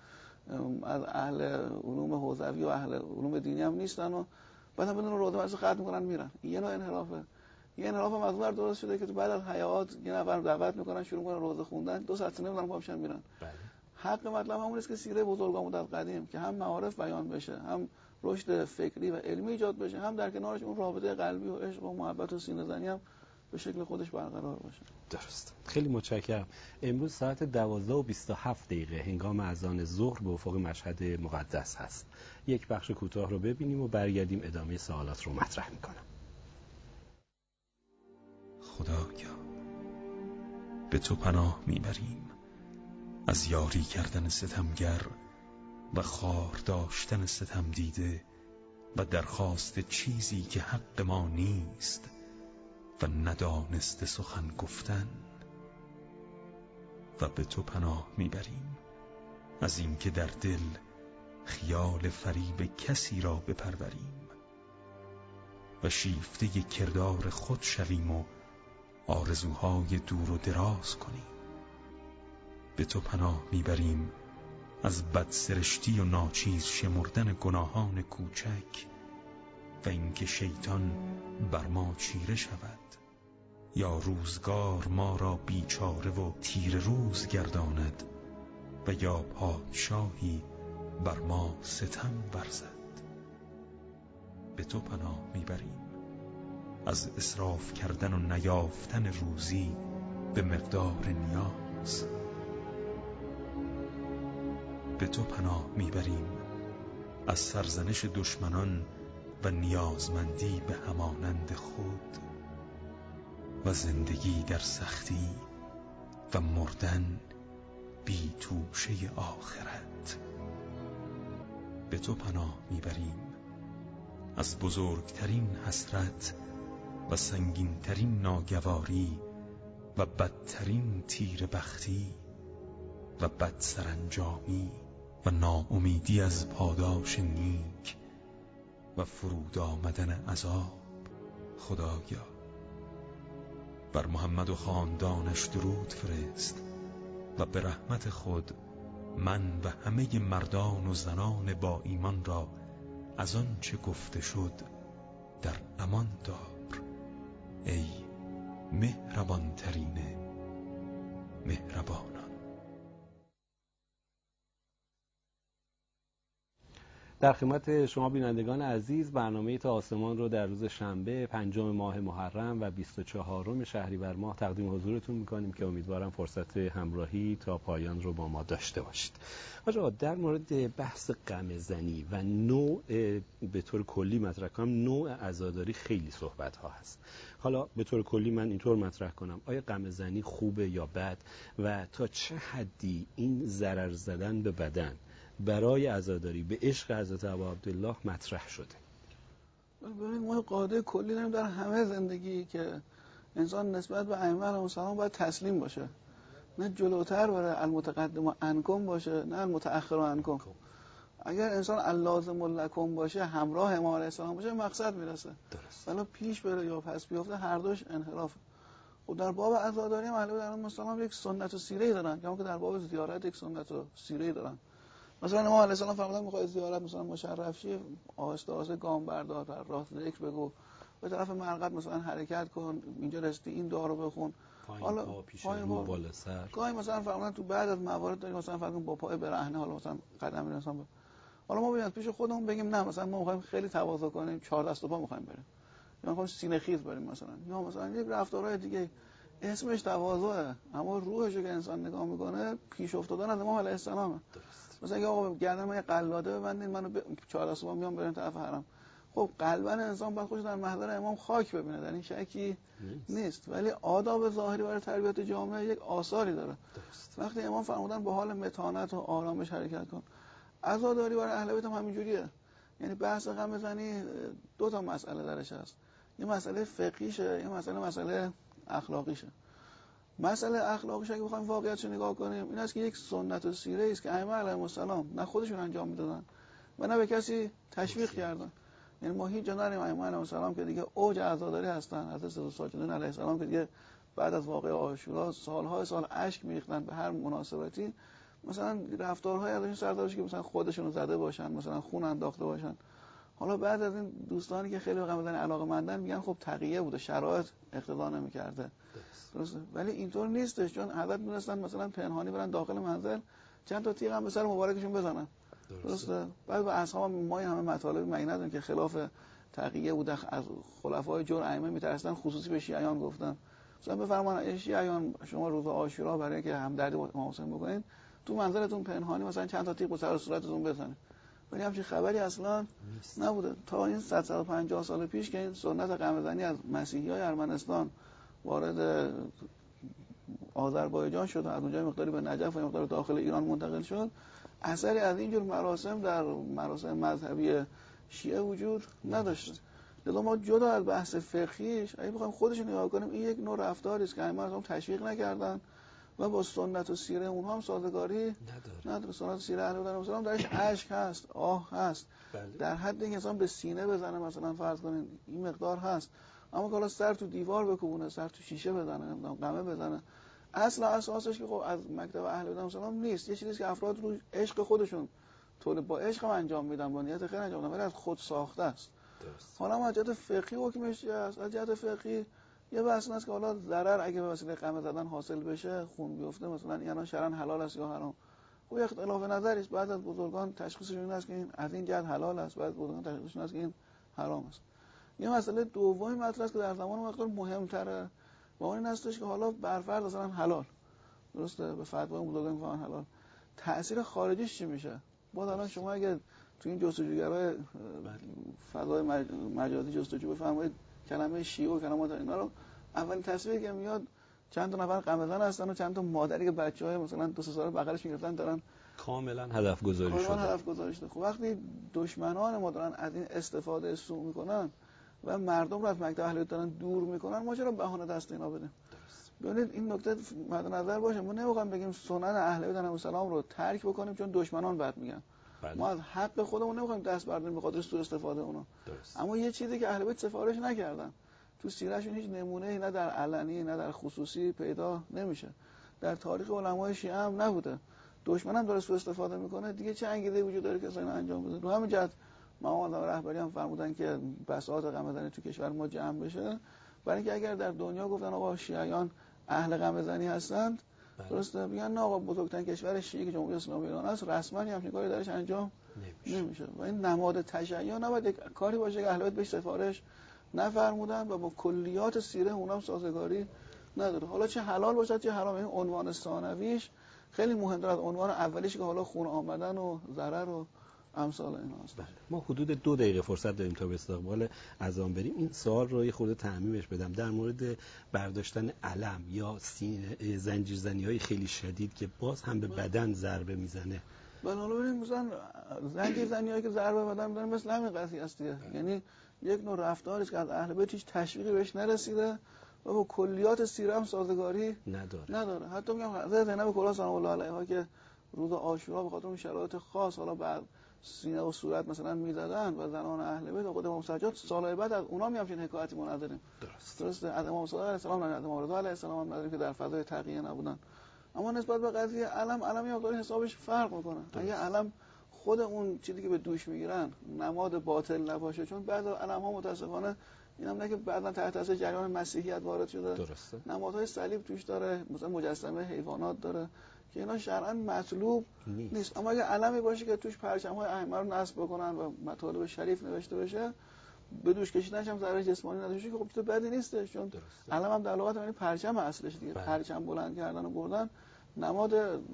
از اهل علوم حوزوی و اهل علوم دینی هم نیستن و بعداً بدون روزه مدرسه ختم میکنن میرن. یه نوع انحرافه. یه انحراف هم از اون درست شده که تو بعد از حیات یه نفر دعوت میکنن شروع میکنن روزه خوندن 2 ساعت نمیدونن پامشن میرن. حق مطلب همون است که سیره بزرگان بود از قدیم که هم معارف بیان بشه، هم رشد فکری و علمی ایجاد بشه، هم در کنارش اون رابطه قلبی و عشق و محبت و سینه زنی هم به شکل خودش برقرار باشه. درست. خیلی متشکرم. امروز ساعت 12:27 هنگام اذان ظهر به افق مشهد مقدس هست. یک بخش کوتاه رو ببینیم و برگردیم ادامه سوالات رو مطرح میکنم. خدایا به تو پناه میبریم از یاری کردن ستمگر و خار داشتن ستم دیده و درخواست چیزی که حق ما نیست و ندانسته سخن گفتن، و به تو پناه میبریم از این که در دل خیال فریب کسی را بپروریم و شیفته کردار خود شویم و آرزوهای دور و دراز کنیم. به تو پناه میبریم از بدسرشتی و ناچیز شمردن گناهان کوچک و اینکه شیطان بر ما چیره شود یا روزگار ما را بیچاره و تیر روز گرداند و یا پادشاهی بر ما ستم ورزد. به تو پناه میبریم از اسراف کردن و نیافتن روزی به مقدار نیاز. به تو پناه میبریم از سرزنش دشمنان و نیازمندی به همانند خود و زندگی در سختی و مردن بی توشه آخرت. به تو پناه میبریم از بزرگترین حسرت و سنگینترین ناگواری و بدترین تیر بختی و بد سرانجامی و ناامیدی از پاداش نیک و فرود آمدن عذاب. خدایا بر محمد و خاندانش درود فرست و به رحمت خود من و همه مردان و زنان با ایمان را از آن چه گفته شد در امان دار، ای مهربان ترین مهربانان. در خدمت شما بینندگان عزیز برنامه تا آسمان رو در روز شنبه 5 ماه محرم و 24 شهریور ماه تقدیم حضورتون میکنیم که امیدوارم فرصت همراهی تا پایان رو با ما داشته باشید. آقا در مورد بحث غم‌زنی و نوع به طور کلی مطرح کنم، نوع عزاداری خیلی صحبت ها هست. حالا به طور کلی من اینطور مطرح کنم، آیا غم‌زنی خوبه یا بد و تا چه حدی این ضرر زدن به بدن برای عزاداری به عشق حضرت ابا عبدالله مطرح شده؟ ببینید ما قاعده کلی داریم در همه زندگی که انسان نسبت به ائمه علیهم السلام باید تسلیم باشه، نه جلوتر بره المتقدم عنکم باشه نه المتأخر عنکم. اگر انسان اللازم لکم باشه، همراه امام علیه السلام باشه، مقصد میرسه. ولی پیش بره یا پس بیفته هر دوش انحراف. خب در باب عزاداری هم اهل بیت علیهم السلام یک سنت و سیره‌ای دارن، که در باب زیارت یک سنت و سیره‌ای دارن. مثلا امام علیه السلام فرمودن میخوای زیارت مثلا مشرف شی، آهسته آهسته گام بردار، در راه ذکر بگو، به طرف مرقد مثلا حرکت کن، اینجا رسیدی این دعا رو بخون. حالا پیش رو بالا سر. گاهی مثلا فرمودن تو بعد از موارد داریم مثلا فرض کن با پای برهنه، حالا مثلا قدم میرسن. حالا ما بیاد پیش خودمون بگیم نه مثلا ما میخوایم خیلی تواضع کنیم، 4 دست و پا میخوایم بریم، یا میخوایم سینه خیز بریم مثلا، یا مثلا یک رفتارهای دیگه اسمش تواضعه، اما روحش که انسان نگاه میکنه پیش افتادن از امام علیه السلامه. مثلا اگه آقا گردن من یه قلاده ببندین منو 4 دست و پا میام بریم طرف حرم، خب قلبن انسان باید خودش در محضر امام خاک ببینه، در این شکی نیست. ولی آداب ظاهری برای تربیت جامعه یک آثاری داره. وقتی امام فرمودن با حال متانت و آرامش حرکت کن، عزاداری برای اهل بیت هم همینجوریه. یعنی بحث غم‌زنی 2 تا مسئله درش هست، یه مسئله فقهیشه، یه مسئله اخلاقیشه. مسئله اخلاقیش اگه بخوایم واقعیتش نگاه کنیم، این است که یک سنت و سیره است که ائمه علیهم السلام نه خودشون انجام میدادن و نه به کسی تشویق کردن. یعنی ما هیچ جا نداریم ائمه علیهم السلام که دیگه اوج عزاداری هستن، حضرت ساجدین علیه السلام که دیگه بعد از واقعه عاشورا سالهای سال اشک میریختن به هر مناسبتی، مثلا رفتارهای ازشون سر داشت که مثلا خودشونو زده باشن، مثلا خون انداخته باشن. حالا بعد از این دوستانی که خیلی به غم‌زنی علاقه‌مندن میگن خب تقیه بوده، شرایط اقتضا نمی‌کرده. درسته، ولی اینطور نیستش، چون حضرت می‌رسن مثلا پنهانی برن داخل منزل چند تا تیغ هم به سر مبارکشون بزنن. درسته. بعد به اصحاب ما همه مطالب مگه نداریم که خلاف تقیه بوده، از خلفای جور ائمه میترسن، خصوصی به شیعیان گفتن. مثلا بفرمایید شیعیان شما روز عاشورا برای اینکه همدردی با امام حسین بکنید تو منزلتون پنهانی مثلا چند تا تیغ به سر صورتتون بزنید، ولی همچین خبری اصلا نبوده تا این 150 سال پیش که این سنت قمه‌زنی از مسیحیای ارمنستان وارد آذربایجان شد و از اونجا مقداری به نجف و مقدار داخل ایران منتقل شد، اثری از اینجور مراسم در مراسم مذهبی شیعه وجود نداشت. لذا ما جدا از بحث فقهیش اگه بخوایم خودش نگاه کنیم، این یک نوع رفتاری است که ائمه هم تشویق نکردن و با سنت و سیره اونها هم سازگاری نداره. سنت و سیره اهل بیت السلام درش اشک هست، آه هست، در حد اینکه انسان به سینه بزنه مثلا فرض کنین این مقدار هست، اما که حالا سر تو دیوار بکوبونه، سر تو شیشه بزنه، نمیدونم قمه بزنه، اصل اساسش که خب از مکتب اهل بیت السلام نیست. یه چیزی که افراد رو عشق خودشون با عشق انجام میدن، با نیت خیر انجام میدن، ولی از خود ساخته است. حالا ما از جهت فقهی حکمش چیه است؟ از جهت فقهی یه بحث است که حالا ضرر اگه به وسیله قمه زدن حاصل بشه، خون بیفته مثلا، یعنی شرعاً حلال است یا حرام. خب اختلاف نظری است. بعضی از بزرگان تشخیصشون این است که این از این جهت حلال است، بعضی بزرگان تشخیصشون است که این حرام است. یه مسئله دومی مطرح است که در زمان مقدار مهم‌تره و اون این هستش که حالا بر فرض مثلا حلال، درسته، به فتوای بزرگان میگن حلال، تأثیر خارجیش چی میشه؟ بعد الان شما اگه تو این جستجوگرای فضای مجازی جستجو بفرمایید کلمه شیعه و کلمات اینا رو، اولین تصویری که میاد چند تا نفر قمه‌زن هستن و چند تا مادری که بچه‌های مثلا 2-3 ساله بغلش میگرفتن دارن کاملا هدف گذاری شده. خب وقتی دشمنان ما دارن از این استفاده سوء میکنن و مردم رو از مکتب اهل بیت دارن دور میکنن، ما چرا بهانه دست اینا بدیم؟ ببینید این نکته مد نظر باشه. ما نمیخوایم بگیم سنن اهل بیت السلام رو ترک بکنیم چون دشمنان بد میگن. ما از حق خودمون نمیخوایم دست برداریم به خاطر سوء استفاده اونا. اما یه چیزی که اهل بیت سفارش نکردن، تو سیرهشون هیچ نمونه نه در علنی نه در خصوصی پیدا نمیشه. در تاریخ علمای شیعه هم نبوده. دشمن هم داره سوء استفاده میکنه، دیگه چه انگیزه‌ای وجود داره که اصلا انجام بده؟ رو همین جهت مقام رهبری هم فرمودن که بساط قمه‌زنی تو کشور ما جمع بشه، برای اینکه اگر در دنیا گفتن آقا شیعیان اهل قمه‌زنی هستند، درسته، میگن نه آقا بزرگترین کشور شیعه که جمهوری اسلامی ایران است رسما همچین کاری درش انجام نمیشه و این نماد تشیع نباید یک کاری باشه که اهل بیت بهش سفارش نفرمودن و با کلیات سیره اونام سازگاری نداره. حالا چه حلال باشد چه حرام، این عنوان ثانویش خیلی مهم‌تر از عنوان اولیش که حالا خون آمدن و ضرر و امثال اینا است. ما حدود 2 دقیقه فرصت داریم تا به استقبال اذان بریم. این سوال رو یه خورده تعمیمش بدم در مورد برداشتن علم یا زنجیرزنی‌های خیلی شدید که باز هم به بدن ضربه میزنه. حالا ببینید مثلا زنجیرزنی‌هایی که ضربه بدن میزنن مثل همین قضیه است دیگه. یعنی یک نوع رفتاری است که از اهل بیت هیچ تشویقی بهش نرسیده و با کلیات سیره هم سازگاری نداره. حتی میگم حضرت زینب کلاه سلام الله علیها که روز عاشورا به خاطر اون شرایط خاص حالا بعد سینه و صورت مثلا میزدن و زنان اهل بیت و خود امام سجاد سالهای بعد از اونها میام چنین حکایتی ما نداریم. درسته از امام صادق علیه السلام نه، از امام رضا علیه السلام هم نداریم که در فضای تقیه نبودن. اما نسبت به قضیه علم یه مقدار حسابش فرق میکنه. اگه علم خود اون چیزی که به دوش میگیرن نماد باطل نباشه، چون بعضی علم‌ها متاسفانه اینم نه که بعداً تحت تاثیر جریان مسیحیت وارد شده، درسته، نمادهای صلیب توش داره، مثلا مجسمه حیوانات داره که اینا شرعاً مطلوب نیست. اما اگه علمی باشه که توش پرچم‌های احمر رو نصب بکنن و مطالب شریف نوشته بشه، به دوش کشیدنش هم ضرر جسمانی نداره، که خب چیز بدی نیستش، چون علم هم در لغت یعنی پرچم اصلش دیگه. پرچم بلند کردن و بردن نماد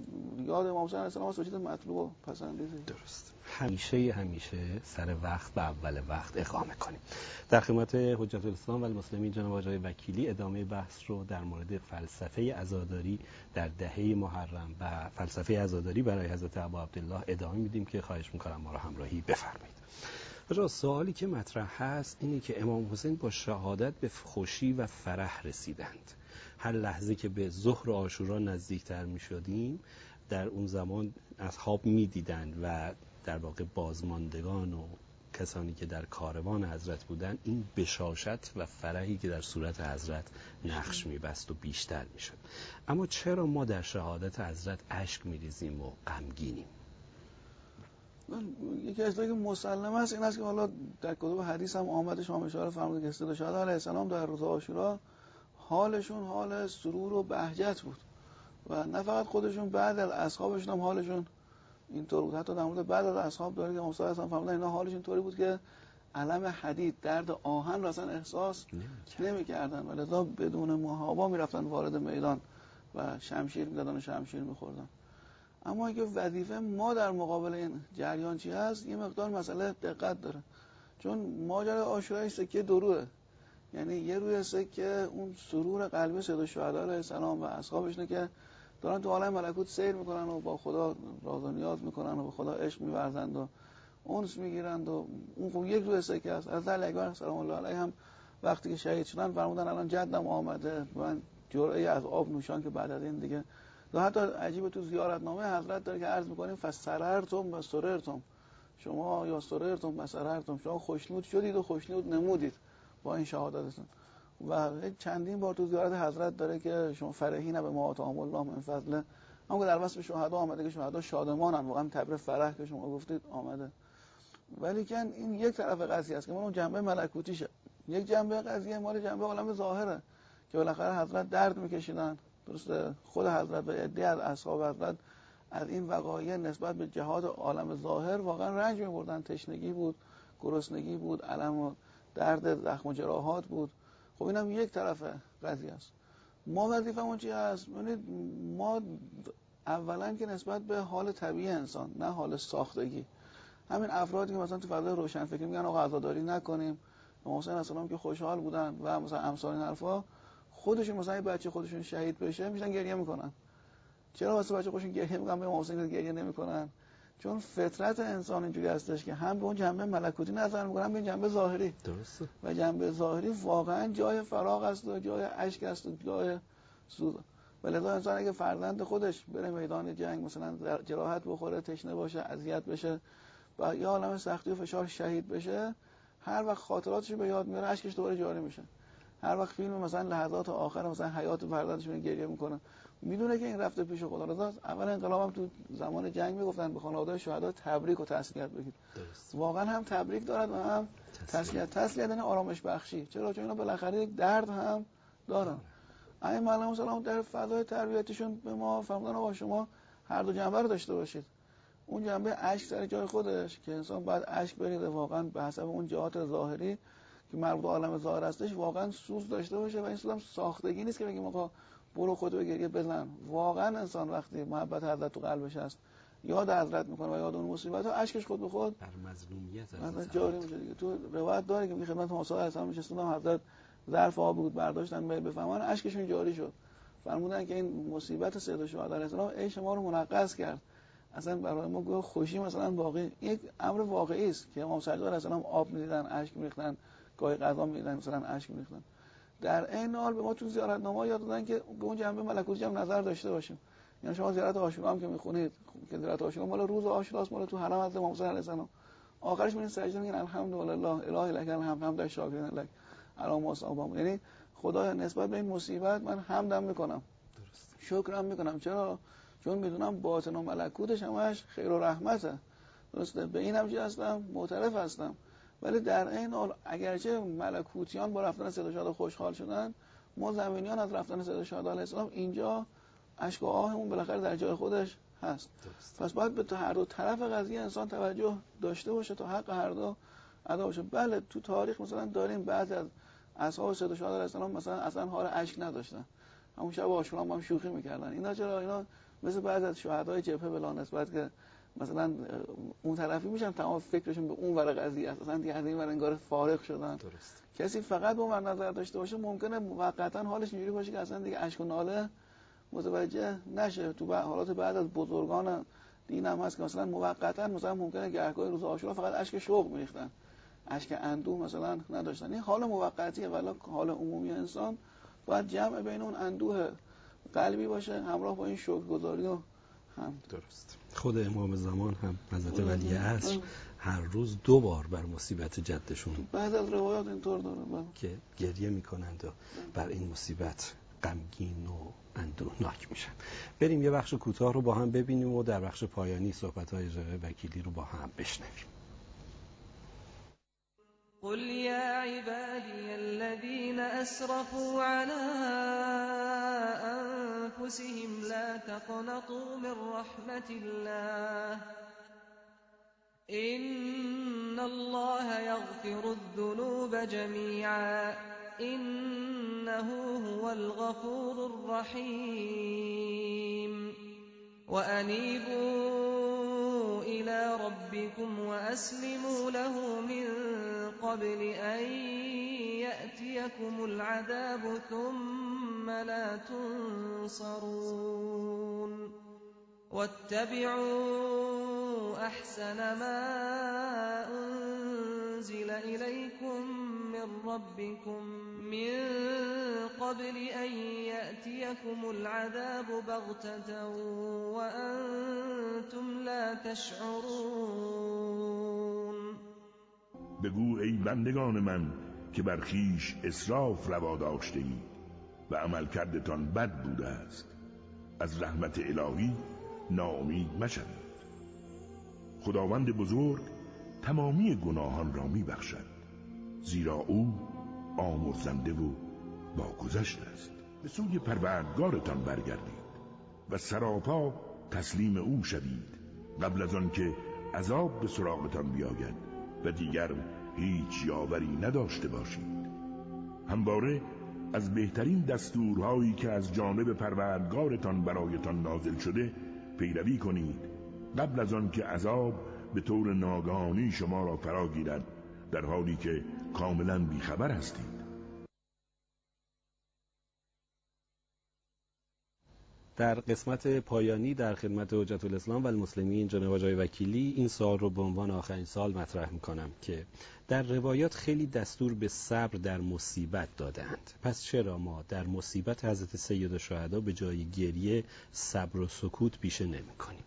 یاد امام حسین علیه السلام است و چیز مطلوب و پسندیده. درست. همیشه سر وقت و اول وقت اقامه کنیم. در خدمت حجت الاسلام و المسلمین جناب آقای وکیلی ادامه بحث رو در مورد فلسفه عزاداری در دهه محرم و فلسفه عزاداری برای حضرت ابا عبدالله ادامه میدیم که خواهش میکنم ما رو همراهی بفرمایید. سوالی که مطرح هست اینه که امام حسین با شهادت به خوشی و فرح رسیدند. هر لحظه که به ظهر عاشورا نزدیکتر می شدیم در اون زمان اصحاب می دیدند و در واقع بازماندگان و کسانی که در کاروان حضرت بودند این بشاشت و فرحی که در صورت حضرت نقش می بست و بیشتر می شد. اما چرا ما در شهادت حضرت اشک می ریزیم و غمگینیم؟ یکی از که مسلمه است این است که حالا در کتب حدیث هم آمده، شما اشاره فرمودید که استاد شهدا علیه السلام در روز عاشورا حالشون حال سرور و بهجت بود و نه فقط خودشون، بعد از اصحابشون هم حالشون اینطور بود. حتی در مورد بعد از اصحاب داره که امام صادق فرمودن اینا حالشون طوری بود که علم حدید، درد آهن را اصلا احساس نمی‌کردن و لذا بدون محابا می‌رفتن وارد میدان و شمشیر می‌زدن و شمشیر می‌خوردن. اما اگه وظیفه ما در مقابل این جریان چی هست، یه مقدار مسئله دقت داره. چون ماجرای عاشورای سکه دروه، یعنی یه روی سکه اون سرور قلبی سید الشهدا علیه السلام و اصحابشونه که دارن تو عالم ملکوت سیر میکنن و با خدا راز و نیاز میکنن و با خدا عشق می‌ورزند و اونس میگیرند و اون خب یک روی سکه است. از علی اکبر سلام الله علیه هم وقتی که شهید شدن فرمودن الان جدم آمده، من جرعه‌ای از آب نوشان که بعد از این دیگه. و حتی عجیبه تو زیارتنامه حضرت داره که عرض میکنیم فسررتم و سررتم، شما یا سررتم و سررتم، شما خوشنود شدید و خوشنود نمودید با این شهادتتون. و چندین بار تو زیارت حضرت داره که شما فرحین به ما آتاهم الله من فضله، اما در وصف شهدا آمده که شهدا شادمانن، واقعا تعبیر فرح که شما گفتید آمده. ولی که این یک طرف قضیه است که اون جنبه ملکوتیشه. یک جنبه قضیه مال جنبه عالم ظاهره که بالاخره حضرت درد میکشیدن. درسته خود حضرت و عده از اصحاب حضرت از این وقایع نسبت به جهاد عالم ظاهر واقعا رنج می‌بردن. تشنگی بود، گرسنگی بود، الم و درد زخم و جراحات بود. خب اینم یک طرف قضیه است. ما وظیفمون چی هست؟ ببینید ما اولا که نسبت به حال طبیعی انسان، نه حال ساختگی، همین افرادی که مثلا تو فضای روشنفکری میگن آقا عزاداری نکنیم، حسین السلام که خوشحال بودن و مثلا امثال این حرفا، خودشون مثلا یه بچه خودشون شهید بشه میشن گریه میکنن. چرا واسه بچه خودشون گریه میکنن، به حسین گریه نمیکنن؟ چون فطرت انسان اینجوری هستش که هم به اون جنبه ملکوتی نظر میکنن، هم به جنبه ظاهری. درسته. و جنبه ظاهری واقعا جای فراغ است و جای اشک است و جای سوز. ولذا انسان اگه فرزند خودش بره میدان جنگ مثلا جراحت بخوره، تشنه باشه، اذیت بشه و یا عالم سختی و فشار شهید بشه، هر وقت خاطراتش به یاد میاره اشکش دوباره جاری میشه. هر وقت فیلم مثلا لحظات آخر مثلا حیات فرزندش میاد گریه میکنه، میدونه که این رفته پیش خدا رضا. اول انقلابم تو زمان جنگ میگفتن به خانواده شهدا تبریک و تسلیت بگید. واقعا هم تبریک دارد و هم تسلیت. تسلیت یعنی آرامش بخشی. چرا؟ چون اینا بالاخره یک درد هم دارن. ائمه معلم سلام در فضای تربیتیشون به ما فرمودن آقا شما هر دو جنبه رو داشته باشید. اون جنبه اشک سر جای خودش که انسان باید اشک بریزه واقعا به حسب اون جهات ظاهری که مربوط به عالم ظاهر هستش، واقعا سوز داشته باشه و این سوز هم ساختگی نیست که بگیم آقا برو خودت به گریه بزن. واقعا انسان وقتی محبت حضرت تو قلبش هست، یاد حضرت میکنه و یاد اون مصیبت ها، اشکش خود به خود بر مظلومیت از جاری میشه دیگه. تو روایت داره که خدمت موسی علیه السلام نشستن، حضرت ظرف آب بود برداشتن بفهمن، اشکشون جاری شد. فرمودن که این مصیبت سید الشهدا علیه السلام عیش ما رو منغص کرد. اصلا برای ما گویا خوشی مثلا واقعی یک امر واقعی است که امام صادق علیه السلام آب می‌دیدن، اشک می‌ریختن، گاهی غذا می‌دیدن مثلا اشک می‌ریختن. در عین حال به ما تو زیارتنامه‌ها یاد دادن که به اون جنبه ملکوتی هم نظر داشته باشیم. یعنی شما زیارت عاشورا هم که می‌خونید که زیارت عاشورا مال روز عاشوراست، مال تو حرم حضرت امام صادق علیه السلام، آخرش می‌رین سجده میگن الحمدلله الهی لک الحمد حمد شاکرین لک علی ما صابم. یعنی خدا نسبت به این مصیبت من حمدم می‌کنم، شکرم می‌کنم. چرا؟ چون میدونم باطن و ملکوتش همش خیر و رحمته. درسته؟ به این هم چی هستم؟ معترف هستم. ولی در این حال اگرچه ملکوتیان با رفتن سید الشهدا خوشحال شدن، ما زمینیان از رفتن سید الشهدا علیه السلام اینجا اشک و آهمون بالاخره در جای خودش هست. پس باید به هر دو طرف قضیه انسان توجه داشته باشه تا حق هر دو ادا بشه. بله تو تاریخ مثلا داریم بعضی از اصحاب سید الشهدا علیه السلام مثلا اصلا حال اشک نداشتن، همون شب عاشورا هم شوخی میکردن. اینا چرا؟ اینا مثل بعضی از شهدای جبهه بلا نسبت که مثلا اون طرفی میشن تمام فکرشون به اون ور قضیه است، اصلا دیگه از این ور انگار فارغ شدن. درست. کسی فقط به اون نظر داشته باشه ممکنه موقتا حالش اینجوری باشه که اصلا دیگه اشک و ناله متوجه نشه. تو حالات بعد از بزرگان دین هم هست که مثلا موقتا مثلا ممکنه گهگاه روز عاشورا فقط اشک شوق میریختن، اشک اندوه مثلا نداشتن. این حال موقتیه، ولی حال عمومی انسان باید جمع بین اون اندوه قلبی باشه همراه با این شکرگزاری و هم. درست. خود امام زمان هم حضرت ولی عصر هر روز 2 بار بر مصیبت جدشون بعد از روایات اینطور داره که گریه میکنند و بر این مصیبت غمگین و اندوهناک میشن. بریم یه بخش کوتاه رو با هم ببینیم و در بخش پایانی صحبت‌های جناب وکیلی رو با هم بشنویم. قل يا عبادي الذين أسرفوا على أنفسهم لا تقنطوا من رحمة الله إن الله يغفر الذنوب جميعا إنه هو الغفور الرحيم وأنيبوا إلى ربكم وأسلموا له من قبل أن يأتيكم العذاب ثم لا تنصرون واتبعوا أحسن ما أنزل إليكم من ربكم من قبل أن يأتيكم العذاب بغتة وأنتم لا تشعرون. بگو ای بندگان من که بر خویش اسراف روا داشته اید و عمل کردتان بد بوده است، از رحمت الهی ناامید مشوید. خداوند بزرگ تمامی گناهان را می بخشد، زیرا او آمرزنده و باگذشت است. به سوی پروردگارتان برگردید و سراپا تسلیم او شوید قبل از آن که عذاب به سراغتان بیاید و دیگر هیچ یاوری نداشته باشید. همواره از بهترین دستورهایی که از جانب پروردگارتان برایتان نازل شده پیروی کنید قبل از آن که عذاب به طور ناگهانی شما را فرا گیرد، در حالی که کاملا بیخبر هستید. در قسمت پایانی در خدمت حجت الاسلام و المسلمین جناب آقای وکیلی این سوال رو به عنوان آخرین سوال مطرح میکنم که در روایات خیلی دستور به صبر در مصیبت دادند، پس چرا ما در مصیبت حضرت سید الشهدا به جای گریه صبر و سکوت پیشه نمی کنیم؟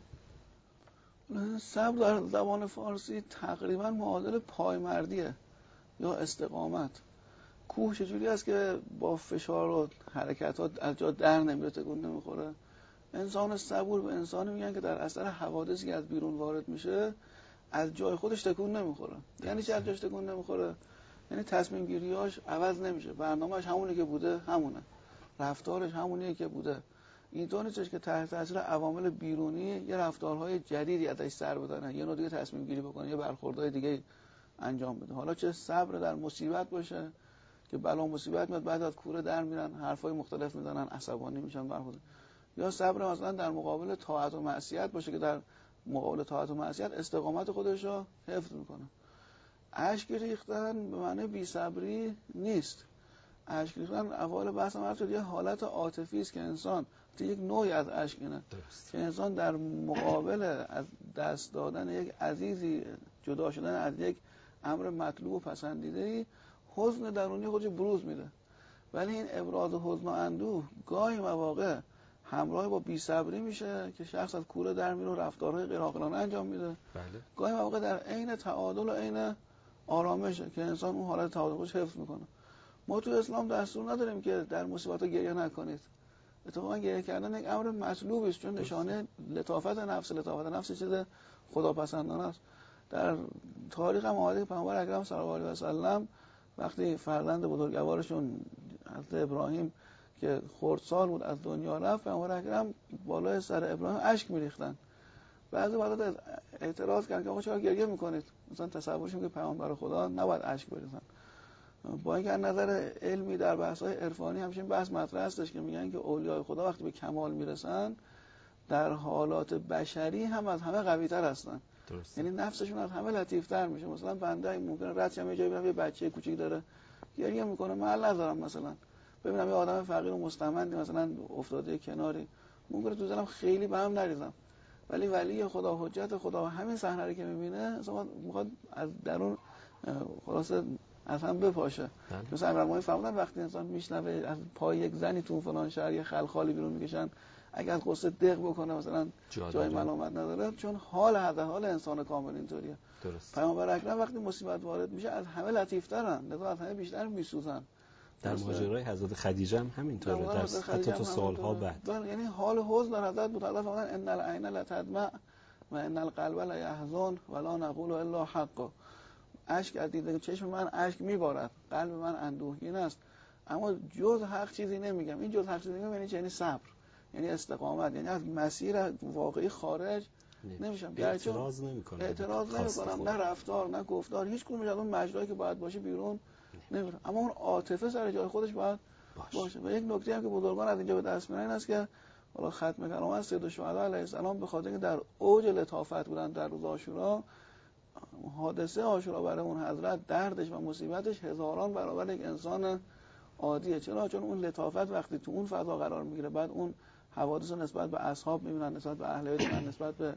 صبر در زبان فارسی تقریبا معادل پایمردیه یا استقامت. کوه چجوری است که با فشار و حرکتات از جا در نمیره، تکون نمیخوره؟ انسان صبور به انسانی میگن که در اثر حوادثی که از بیرون وارد میشه از جای خودش تکون نمیخوره. یعنی چه از جاش تکون نمیخوره؟ یعنی تصمیم گیریاش عوض نمیشه، برنامه‌اش همونی که بوده همونه، رفتارش همونیه که بوده. اینطور نیستش که تحت تاثیر عوامل بیرونی یه رفتارهای جدیدی ازش سر بدن، یه نوع دیگه تصمیم گیری بکنه، یه برخوردهای دیگه انجام بده. حالا چه صبر در مصیبت باشه که بلا مصیبت میاد بعد از کوره در میرن، حرفای مختلف میزنن، عصبانی میشن برخورد، یا صبر مثلا در مقابل طاعت و معصیت باشه که در مقابل طاعت و معصیت استقامت خودش رو حفظ میکنه. اشک ریختن به معنی بی‌صبری نیست. اشک ریختن اول بحث ما شد یه حالت عاطفی است که انسان یک نوعی از اشک اینه که انسان در مقابل از دست دادن یک عزیزی، جدا شدن از یک امر مطلوب و پسندیده‌ای، حزن درونی خودش بروز میده. ولی این ابراز حزن و اندوه گاهی مواقع همراه با بی‌صبری میشه که شخص از کوره در میره و رفتارهای غیر عاقلانه انجام میده. بله. گاهی مواقع در عین تعادل و عین آرامشه که انسان اون حالت تعادل خودش حفظ میکنه. ما تو اسلام دستور نداریم که در مصیبت‌ها گریه نکنید. اتفاقا گریه کردن یک امر مطلوبی است، چون نشانه لطافت نفس چیز خداپسندانه است. در تاریخ هم آمده پیامبر اکرم صلی الله علیه و سلم وقتی فرزند بزرگوارشون حضرت ابراهیم که خردسال بود از دنیا رفت، پیامبر اکرم بالای سر ابراهیم اشک می‌ریختن. بعضی وقتا اعتراض کردن که آقا چرا گریه می‌کنید؟ مثلا تصورش که پیامبر خدا نباید اشک بریزن. با اینکه از نظر علمی در بحث‌های عرفانی همچین بحث مطرح هستش که میگن که اولیای خدا وقتی به کمال میرسن در حالات بشری هم از همه قوی‌تر هستن. یعنی نفسشون از همه لطیف‌تر میشه. مثلا بنده ممکنه رد شم یه جایی ببینم یه بچه کوچیک داره گریه میکنه، محل ندارم، مثلا ببینم یه آدم فقیر و مستمندی مثلا افتاده کناری، ممکنه تو دلم خیلی به هم نریزم، ولی ولی خدا، حجت خدا، همین صحنه رو که میبینه مثلا میخواد از درون خلاصه از هم بپاشه. مثلا امرالمومنین فرمودن وقتی انسان میشنوه از پای یک زنی تو فلان شهر یه خلخالی بیرون میکشن، اگر از قصه دق بکنه مثلا جای ملامت نداره، چون حال انسان کامل اینطوریه. پیامبر اکرم وقتی مصیبت وارد میشه از همه لطیف‌ترن، لذا از همه بیشتر میسوزن. در ماجرای حضرت خدیجه هم همینطوره، حتی تو سالها بعد. یعنی حال حزن در حضرت بود. حضرت فرمودن ان العین لتدمع و ان القلب لیحزن ولا نقول الا حقا. اشک از دیدن چشم من اشک میبارد، قلب من اندوهگین است، اما جز حق چیزی نمیگم. این جز حق چیزی نمیگم یعنی صبر، یعنی استقامت، یعنی از مسیر واقعی خارج نمیشم. اعتراض نمیکنم، نه رفتار نه گفتار، هیچ کدوم از اون مجرایی که باید باشه بیرون نمیرم، اما اون عاطفه سر جای خودش باید باشه. و یک نکته هم که بزرگان از اینجا به دست میارن این است که حالا ختم کلام از سید الشهدا علیه السلام به خاطر اینکه در اوج لطافت بودن در روز عاشورا، حادثه عاشورا برای اون حضرت دردش و مصیبتش هزاران برابر یک انسان عادیه. چرا؟ چون اون لطافت وقتی تو اون فضا قرار میگیره، بعد اون حوادث رو نسبت به اصحاب میبینن، نسبت به اهل بیت، نسبت به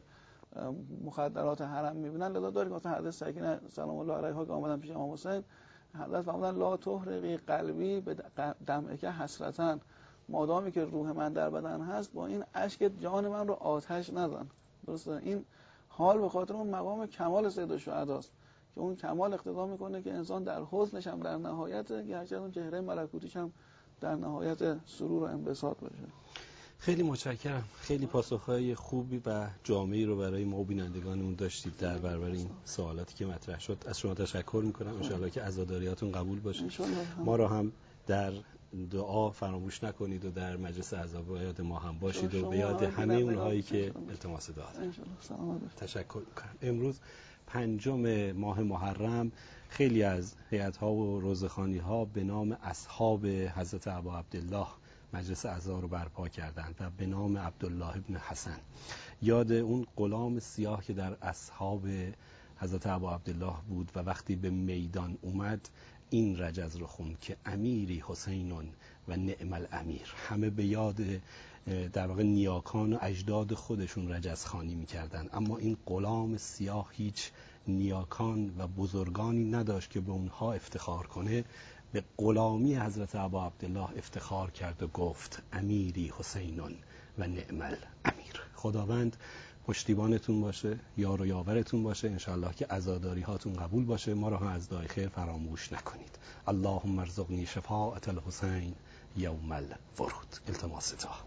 مخدرات حرم میبینن، لذا داریم مثلا حضرت سکینه سلام الله علیها که آمدن پیش امام حسین، حضرت فرمودن لا تحرقی قلبی به دمعک حسرتن، مادامی که روح من در بدن هست با این اشک جان من رو آتش نزن. درسته؟ این حال به خاطر اون مقام کمال سید الشهداست که اون کمال اقتضا میکنه که انسان در حزنش هم در نهایت گرچه اون چهره ملکوتیش هم در نهایت سرور و انبساط باشه. خیلی متشکرم. خیلی پاسخهای خوبی و جامعی رو برای ما بینندگانمون داشتید در برابر این سوالاتی که مطرح شد. از شما تشکر میکنم. انشاءالله که عزاداریاتون قبول باشه. ما رو هم در دعا فراموش نکنید و در مجلس اعضا یاد ما هم باشید و به یاد همه اونهایی که التماس دعا دارن. تشکر میکنم. امروز 5 ماه محرم خیلی از هیئت‌ها و روزخوانی‌ها به نام اصحاب حضرت ابا عبدالله مجلس اعضا رو برپا کردند و به نام عبدالله ابن حسن، یاد اون غلام سیاه که در اصحاب حضرت ابا عبدالله بود و وقتی به میدان اومد این رجز رو خوند که امیری حسینون و نعم الامیر. همه به یاد در واقع نیاکان و اجداد خودشون رجز خوانی می‌کردن، اما این غلام سیاه هیچ نیاکان و بزرگانی نداشت که به اونها افتخار کنه. به غلامی حضرت ابا عبدالله افتخار کرد و گفت امیری حسینون و نعم الامیر. خداوند پشتیبانتون باشه، یار و یاورتون باشه، انشاءالله که عزاداری هاتون قبول باشه. ما رو هم از دعای خیر فراموش نکنید. اللهم ارزقنی شفاعت الحسین یوم الورود. التماس دعا.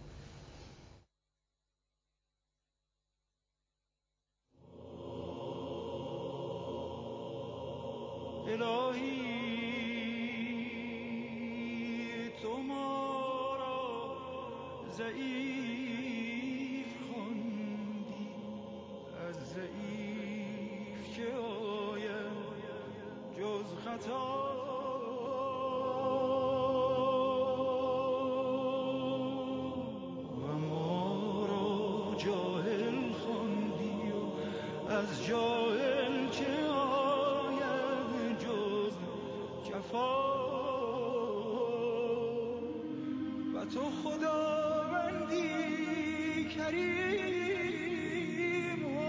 الهی تو ما را ضعیف خواندی، از ضعیف چه آید جز خطا، و ما را جاهل خواندی و از جاهل چه آید جز جفا، و تو خداوندی کریم و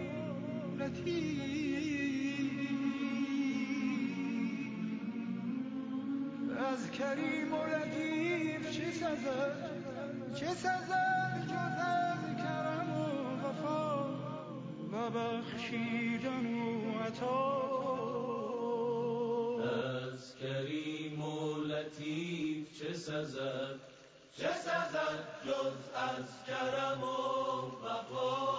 لطیف، از کریم و لطیف چه سزد جز از کرم و وفا و بخشیدن و عطا. از کریم و لطیف چه سزد جز از کرم و وفا